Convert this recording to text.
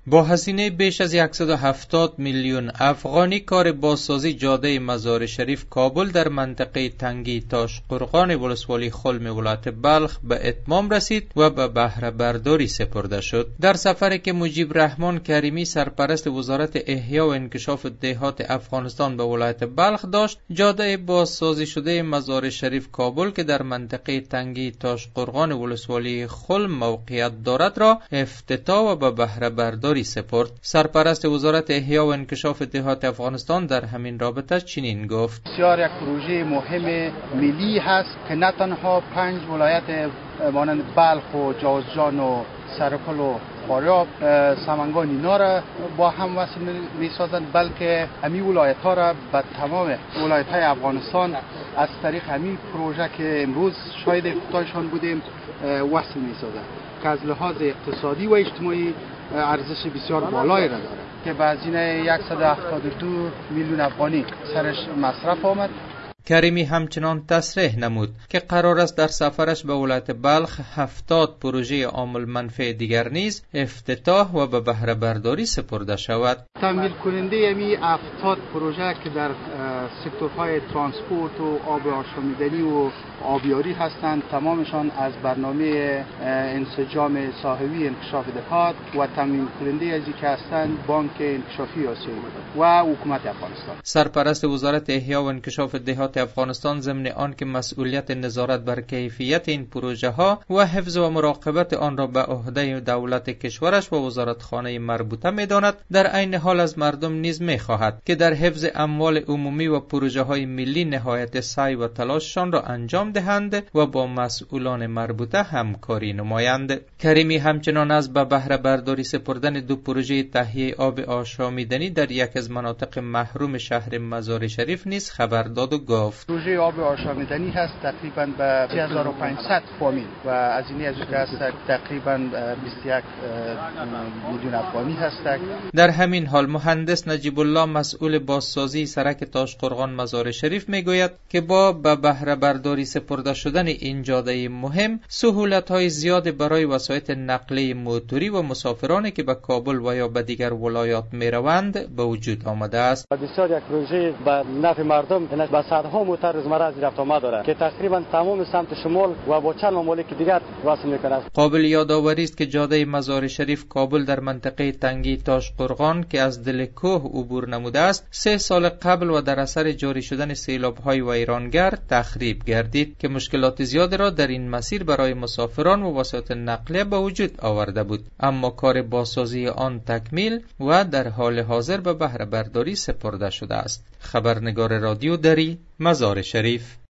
با هزینه بیش از 170 میلیون افغانی کار بازسازی جاده مزار شریف کابل در منطقه تنگی تاشقرغان ولسوالی خلم ولایت بلخ به اتمام رسید و به بهره برداری سپرده شد. در سفری که مجیب رحمان کریمی سرپرست وزارت احیا و انکشاف دهات افغانستان به ولایت بلخ داشت، جاده بازسازی شده مزار شریف کابل که در منطقه تنگی تاشقرغان ولسوالی خلم موقعیت دارد را افتتاح و به بهره برداری سپرد. سرپرست وزارت احیا و انکشاف دهات افغانستان در همین رابطه چنین گفت: بسیار یک پروژه مهم ملی هست که نه تنها 5 ولایت مانند بلخ و جوزجان و سرپل و فاریاب سمنگان اینا را با هم وصل می سازند، بلکه همین ولایت ها را به تمام ولایت های افغانستان از طریق همین پروژه که امروز شاهد افتتاحشان بودیم وصل می سازند که از لحاظ اقتصادی و اجتماعی ارزش بسیار بالایی را دارد که به هزینه 172 میلیون افغانی سرش مصرف آمد. کریمی همچنان تصریح نمود که قرار است در سفرش به ولایت بلخ 70 پروژه عامل منفع دیگر نیز افتتاح و به بهره برداری سپرده شود. تمویل کننده همی 70 پروژه که در سکتورهای ترانسپورت و آب آشامیدنی و آبیاری هستند، تمامشان از برنامه انسجام صاحبی انکشاف دهات و تمویل کننده ازی که هستند بانک انکشافی آسیایی و حکومت افغانستان. سرپرست وزارت احیا و انکشاف دهات افغانستان ضمن آن که مسئولیت نظارت بر کیفیت این پروژه ها و حفظ و مراقبت آن را به عهده دولت کشورش و وزارتخانه مربوطه می‌داند، در عین حال از مردم نیز می‌خواهد که در حفظ اموال عمومی و پروژه های ملی نهایت سعی و تلاششان را انجام دهند و با مسئولان مربوطه همکاری نمایند. کریمی همچنان از به بهره برداری سپردن 2 پروژه تهیه آب آشامیدنی در یک از مناطق محروم شهر مزار شریف نیز خبر داد و گفت: پروژه آب آشامیدنی هست تقریبا به 3500 فامیل و هزینه از که هست تقریبا 21 میلیون افغانی هست. در همین حال مهندس نجیب الله مسئول بازسازی سرک تاشقرغان مزار شریف میگوید که با به بهره برداری سپرده شدن این جاده مهم سهولت‌های زیاد برای وسایط نقلیه موتوری و مسافرانی که به کابل و یا به دیگر ولایات میروند به وجود آمده است. بسیار یک پروژه به نفع مردم به صدها موتر روزمره از رفت آمد دارد که تقریبا تمام سمت شمال و با چند ممالک دیگر وصل می‌کند. قابل یادآوری است که جاده مزار شریف کابل در منطقه تنگی تاشقرغان که از دل کوه عبور نموده است 3 سال قبل و در اثر جاری شدن سیلاب‌های ویرانگر تخریب گردید که مشکلات زیاد را در این مسیر برای مسافران و وسایط نقلیه به وجود آورده بود، اما کار بازسازی آن تکمیل و در حال حاضر به بهره برداری سپرده شده است. خبرنگار رادیو دری، مزار شریف.